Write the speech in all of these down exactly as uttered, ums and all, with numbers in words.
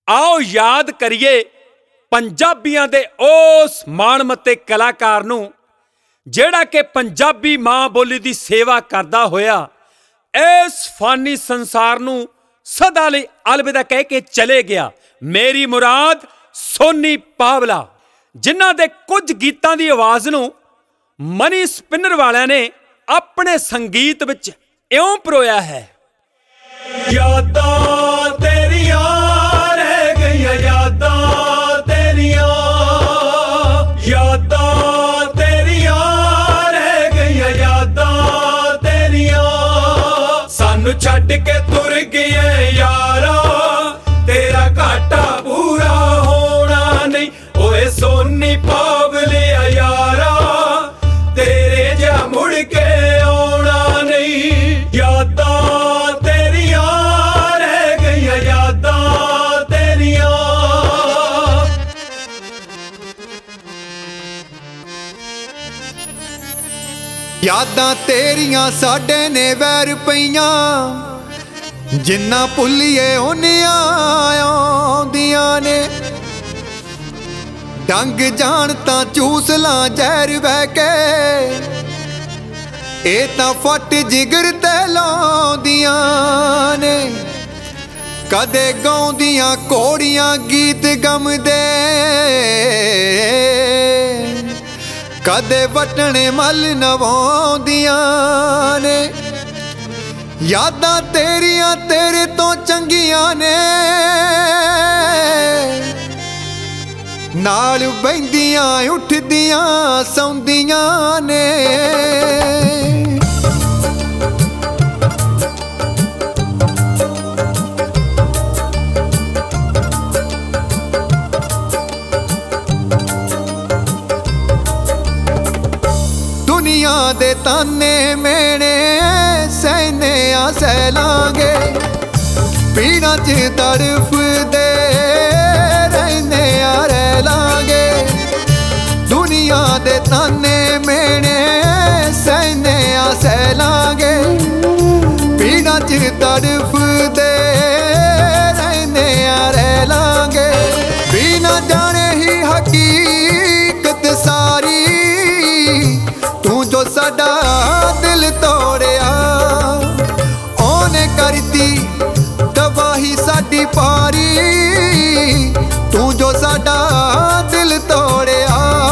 आओ याद करिए पंजाबियां दे उस माणमते कलाकार नूं जिहड़ा कि पंजाबी मां बोली दी सेवा करदा होया इस फानी संसार नूं सदा लई अलविदा कह के चले गया। मेरी मुराद सोनी पावला, जिन्हां दे कुछ गीतां दी आवाज़ नूं मनी स्पिनर वालियां ने अपने संगीत विच इउं परोया है। यादां तेरियां रह गईयां, यादां तेरियां, यादां तेरियां रह गईयां, यादां तेरियां सानू छड्ड के तुर गए यारा, तेरा घाटा पूरा होना नहीं। ओए सोनी पावलिया यारा, तेरे जा मुड़ के आना नहीं। यादां तेरियां रह गईयां, यादां तेरियां। यादां तेरियां साडे ने वैर पईयां, जिन्ना भुल्लिए उन्नियां आउंदियां ने। डंग जान तां चूस लां जहर बह के, ए तां फट जिगर ते लाउंदियां ने। कदे गाउंदियां घोड़ियां गीत गम दे, कदे वटने मल नवाउंदियां ने। यादां तेरियां तेरे तो चंगियां ने, नाल बहिंदियां उठदियां सौंदियां ने। दुनिया दे ताने मेने सहने आ सहलांगे, पीड़ा च तड़फदे रहने आ रह लांगे। दुनिया दे ताने मेने सहने आ सहलांगे, पीड़ा च तड़फदे रहने आ रह लांगे। बिना जाने ही हकीकत सारी, तू जो साडा दिल तोड़िया, ओने करती तबाही साडी पारी। तू जो साडा दिल तोड़िया,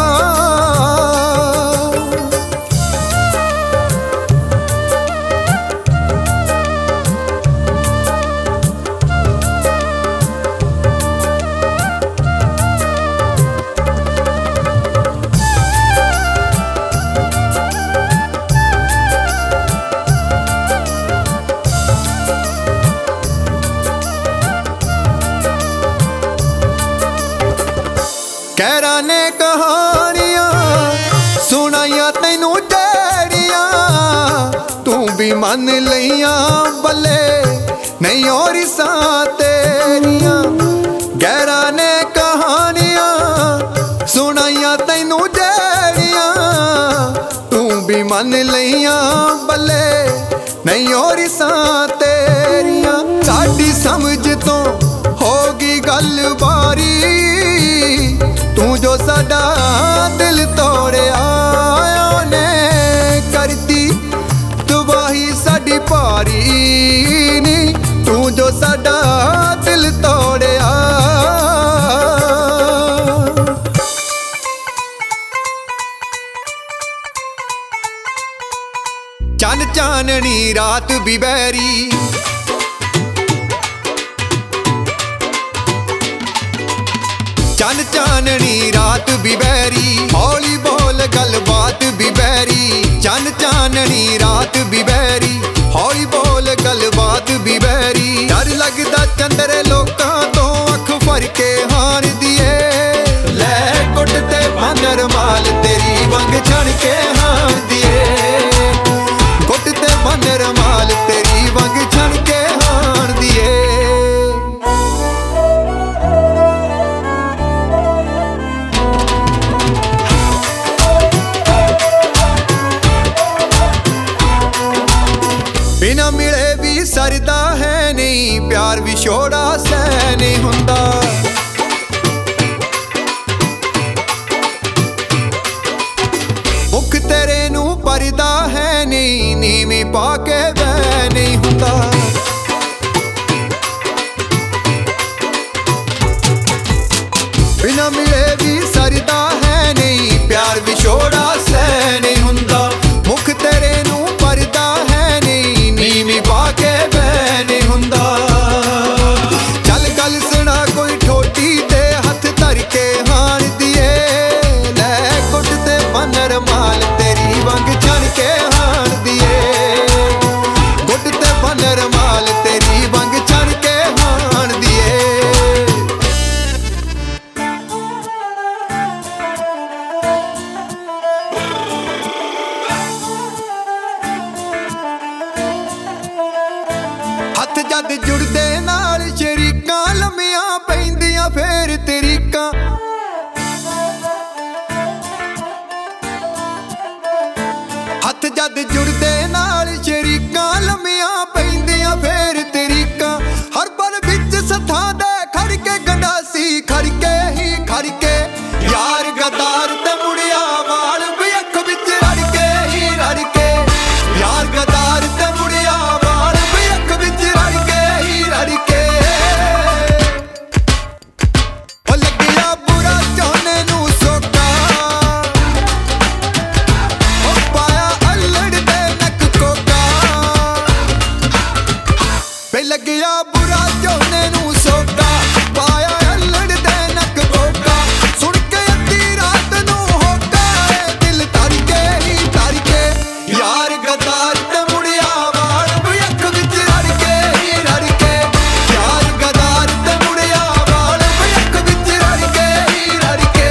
कहरा ने कहानियां सुनाइया तैनू जेड़ियां, तू भी मन लइयां बल्ले नहीं और सा तेरियां। गहरा ने कहानियां सुनाइया तैनू जेड़ियां, तू भी मन लइयां बल्ले नहीं और सा तेरियां। साडी समझ तो होगी गल बारी, तू जो साडा दिल तोड़िया, ओने करती तबाही साडी पारी नी। तू जो साडा दिल तोड़िया, चन चाननी रात भी बैरी, चन चाननी रात भी बैरी, हौली बोल गल बात भी बैरी। चन चाननी रात भी बैरी, हौली बोल गल बात भी बैरी। डर लगदा चंदरे लोकां तो अख भर के हार दिए, लै कुट ते बांदर माल तेरी वंग छण के हार दिए। कुट ते बांदर माल तेरी वंग छण के हार दिए। बिना मिले भी सरदा है नहीं, प्यार विछोड़ा सह डरदा है नहीं, प्यार विछोड़ा सह नहीं हुंदा, मुख तेरे नू परदा है नहीं, नीवी पा के बह नहीं हुंदा। चल गल सुना कोई ठोटी ते हथ धर के हाण दिए, लै गुट ते बनर माल तेरी वंग छण के हाण दिए, गुट ते बनर माल तेरी वंग छण के हाण दिए। हथ जद जुड़दे नाल शरीकां लम्मियां पैंदियां फेर तरीकां, हथ जद जुड़दे नाल शरीकां लम्मियां पैंदियां फेर तरीकां। हर पल विच सथां दे खड़ के गंडासी खड़ के ही खड़ के, यार गदार ते मुड़िया वाल भी अख विच रड़ के ही रड़ के, यार गदार ते मुड़िया वाल भी अख विच रड़ के ही रड़ के। ओ लगिया बुरा चाहने नू सोका, ओ पाया अल्लड़ दे नक कोका, वे लगिया बुरा चाहने नू सोका, पाया अल्लड़ दे नक कोका। सुन के अद्धी रात नू होका, ए दिल तर के ही तर के, यार गदार ते मुड़िया वाल भी अख विच रड़ के ही रड़ के, यार गदार ते मुड़िया वाल भी अख विच रड़ के ही रड़ के।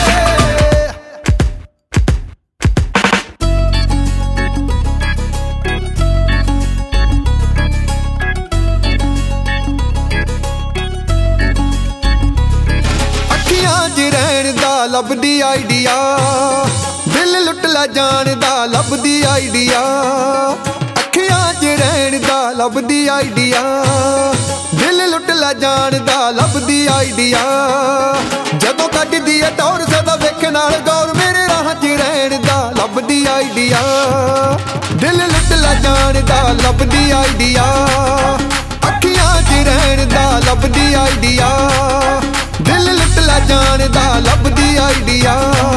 ਅੱਖੀਆਂ 'ਚ ਰਹਿਣ ਦਾ ਲੱਭਦੀ ਆਈਡੀਆ, ਦਿਲ ਲੁੱਟ ਲੈ ਜਾਣ ਦਾ ਲੱਭਦੀ ਆਈਡੀਆ, ਅੱਖੀਆਂ 'ਚ ਰਹਿਣ ਦਾ ਲੱਭਦੀ ਆਈਡੀਆ, ਦਿਲ ਲੁੱਟ ਲੈ ਜਾਣ ਦਾ ਲੱਭਦੀ ਆਈਡੀਆ। ਜਦੋਂ ਕੱਢਦੀ ਏ ਟੌਰ ਸਦਾ ਵੇਖਣ ਨਾਲ ਗੌਰ, ਮੇਰੇ ਰਾਹਾਂ 'ਚ ਰਹਿਣ ਦਾ ਲੱਭਦੀ ਆਈਡੀਆ, ਦਿਲ ਲੁੱਟ ਲੈ ਜਾਣ ਦਾ ਲੱਭਦੀ ਆਈਡੀਆ, ਅੱਖੀਆਂ 'ਚ ਰਹਿਣ ਦਾ ਲੱਭਦੀ ਆਈਡੀਆ, ਦਿਲ ਲੁੱਟ ਲੈ ਜਾਣ ਦਾ ਲੱਭਦੀ ਆਈਡੀਆ।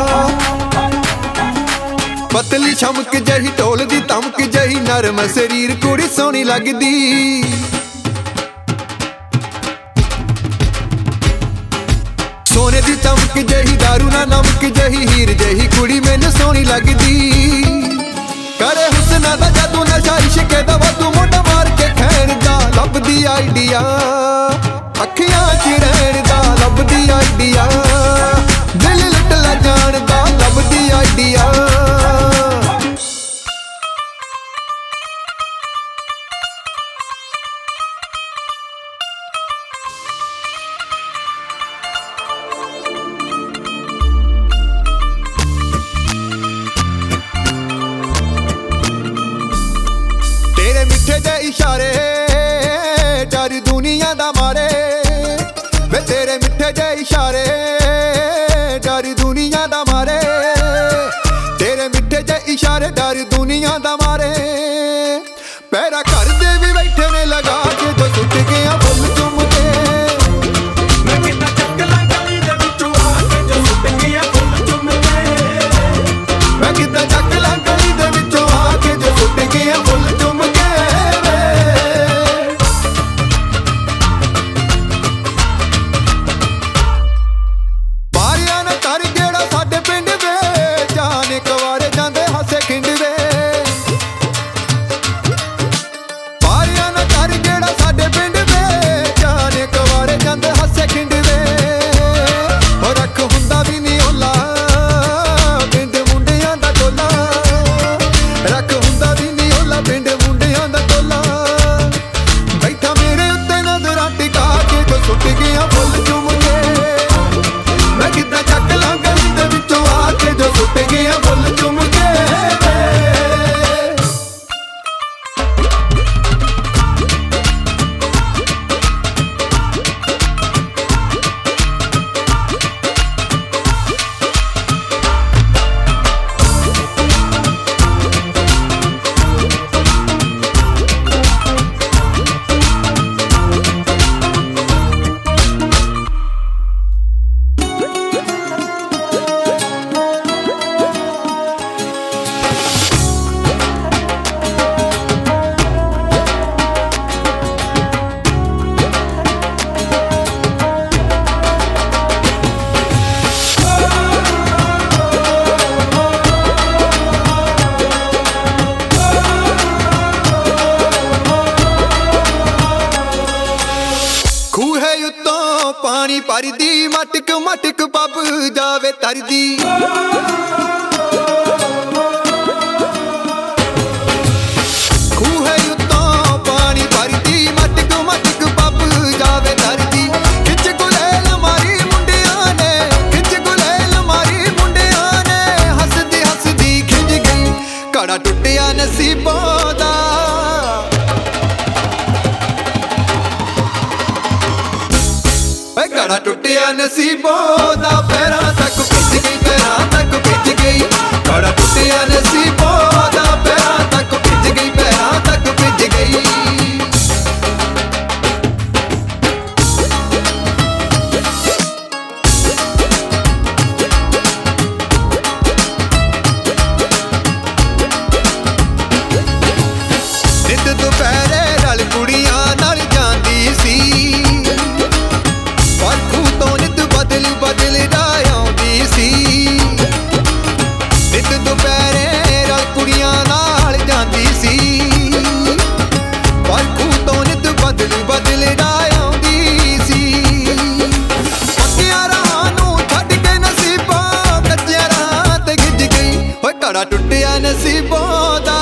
ਪਤਲੀ ਛਮਕ ਜਹੀ ਢੋਲਦੀ ਧਮਕ ਜਹੀ, ਨਰਮ ਸਰੀਰ ਕੁੜੀ ਸੋਹਣੀ ਲੱਗਦੀ, ਸੋਨੇ ਦੀ ਚਮਕ ਜਹੀ ਦਾਰੂ ਨਾ ਨਮਕ ਜਹੀ, ਹੀਰ ਜਹੀ ਕੁੜੀ ਮੈਨੂੰ ਸੋਹਣੀ ਲੱਗਦੀ। ਕਰੇ ਹੁਸਨਾ ਦਾ ਜਾਦੂ ਨਸ਼ਾ ਇਸ਼ਕੇ ਦਾ ਵਾਧੂ, ਮੋਢਾ ਮਾਰ ਕੇ ਖੈਣ ਦਾ ਲੱਭਦੀ ਆਈਡੀਆ, ਅੱਖੀਆਂ 'ਚ ਰਹਿਣ ਦਾ ਲੱਭਦੀ ਆਈਡੀਆ, ਦਿਲ ਲੁੱਟ ਲੈ ਜਾਣ ਦਾ ਲੱਭਦੀ ਆਈਡੀਆ। ਤੇਰੇ ਮਿੱਠੇ ਜਿਹੇ ਇਸ਼ਾਰੇ ਡਰ ਦੁਨੀਆ ਦਾ ਮਾਰੇ, ਵੇ ਤੇਰੇ ਮਿੱਠੇ ਜਿਹੇ ਇਸ਼ਾਰੇ ਡਰ ਦੁਨੀਆ ਦਾ ਮਾਰੇ, ਤੇਰੇ ਮਿੱਠੇ ਜਿਹੇ ਇਸ਼ਾਰੇ ਡਰ ਦੁਨੀਆ ਦਾ ਮਾਰੇ। ਪੈਰਾ ਘਰ ਦੇ ਵੀ ਬੈਠੇ ਨੇ ਲਗਾ ਕੇ, ਜੋ ਸੁੱਟ ਗਿਆ ਫੁੱਲ ਚੁੰਮ ਕੇ, ਮੈਂ ਕਿੱਦਾਂ ਚੱਕ ਲਾਂ ਗਲੀ ਦੇ ਵਿੱਚੋਂ ਆ ਕੇ, ਜੋ ਸੁੱਟ ਗਿਆ ਫੁੱਲ ਚੁੰਮ ਕੇ, ਮੈਂ ਕਿੱਦਾਂ ਚੱਕ ਲਾਂ ਗਲੀ ਦੇ ਵਿੱਚੋਂ ਆ ਕੇ, ਜੋ ਸੁੱਟ ਗਿਆ ਫੁੱਲ ਚੁੰਮ ਕੇ। ਬਾਰੀਆਂ ਨਾ ਕਰ ਜਿਹੜਾ ਸਾਡੇ ਪਿੰਡ ਵੇ, ਜਾਣੇ ਕੁਆਰੇ ਜਾਂਦੇ ਹਾਸੇ ਖਿੰਡ ਵੇ, ਪਾਣੀ ਭਰਦੀ ਮਟਕ ਮਟਕ ਪੱਬ ਜਾਵੇ ਤਰਦੀ ਖੂਹੇ ਉੱਤੋਂ ਪਾਣੀ ਭਰਦੀ ਮਟਕ ਮਟਕ ਪੱਬ ਜਾਵੇ ਤਰਦੀ ਖਿੱਚ ਗੁਲੇਲ ਮਾਰੀ ਮੁੰਡਿਆਂ ਨੇ ਖਿੱਚ ਗੁਲੇਲ ਮਾਰੀ ਮੁੰਡਿਆਂ ਨੇ ਹੱਸਦੀ ਹੱਸਦੀ ਖਿੱਚ ਗਈ ਘੜਾ ਟੁੱਟਿਆ ਨਸੀਬਾਂ ਦਾ ਘੜਾ ਟੁੱਟਿਆ ਨਸੀਬੋਂ ਦਾ ਪੈਰਾਂ ਤੱਕ ਭਿੱਜ ਗਈ ਪੈਰਾਂ ਤੱਕ ਭਿੱਜ ਗਈ ਘੜਾ ਟੁੱਟਿਆ ਨਸੀਬੋਂ ਦਾ ਪੈਰਾਂ ਤੱਕ ਭਿੱਜ ਗਈ ਪੈਰਾਂ ਤੱਕ ਭਿੱਜ ਗਈ ਨਿੱਤ ਦੁਪਹਿਰੇ ਰਲ ਕੁੜੀਆਂ ਨਾਲ ਜਾਂਦੀ ਸੀ ਬਦਲ ਦਾ ਆਉਂਦੀ ਸੀ ਨਿੱਤ ਦੁਪਹਿਰੇ ਰਲ ਕੁੜੀਆਂ ਨਾਲ ਜਾਂਦੀ ਸੀ ਪਰ ਖੂਹ ਤੋਂ ਨਿੱਤ ਬਦਲ ਬਦਲ ਦਾ ਆਉਂਦੀ ਸੀ ਪੱਕਿਆਂ ਰਾਹਾਂ ਨੂੰ ਛੱਡ ਕੇ ਨਸੀਬਾਂ ਕੱਚਿਆਂ ਰਾਹਾਂ ਤੇ ਗਿੱਜ ਗਈ ਹੋਏ ਘੜਾ ਟੁੱਟਿਆ ਨਸੀਬਾਂ ਦਾ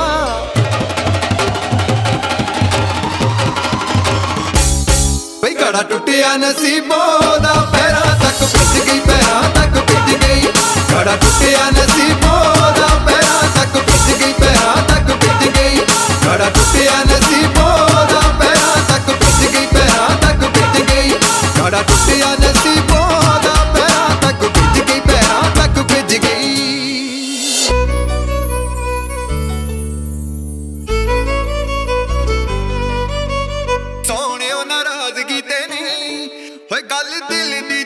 ਘੜਾ ਟੁੱਟਿਆ ਨਸੀਬੋਂ ਦਾ ਪੈਰਾਂ ਤੱਕ ਭਿੱਜ ਗਈ ਪੈਰਾਂ ਤੱਕ ਭਿੱਜ ਗਈ ਘੜਾ ਟੁੱਟਿਆ ਨਸੀਬੋਂ ਦਾ ਪੈਰਾਂ ਤੱਕ ਭਿੱਜ ਗਈ ਪੈਰਾਂ ਤੱਕ ਭਿੱਜ ਗਈ ਘੜਾ ਟੁੱਟਿਆ ਨਸੀਬੋਂ ਦਾ ਪੈਰਾਂ ਤੱਕ ਭਿੱਜ ਗਈ ਪੈਰਾਂ ਤੱਕ ਭਿੱਜ ਗਈ ਘੜਾ ਟੁੱਟਿਆ ਨਸੀਬੋਂ ਦਾ ਪੈਰਾਂ ਤੱਕ ਭਿੱਜ ਗਈ ਪੈਰਾਂ ਤੱਕ ਭਿੱਜ ਗਈ ਸੋਹਣਿਓ ਨਾਰਾਜ਼ਗੀ ਤੇ ਨਹੀਂ ਹੋਏ ਗੱਲ ਦਿਲ ਦੀ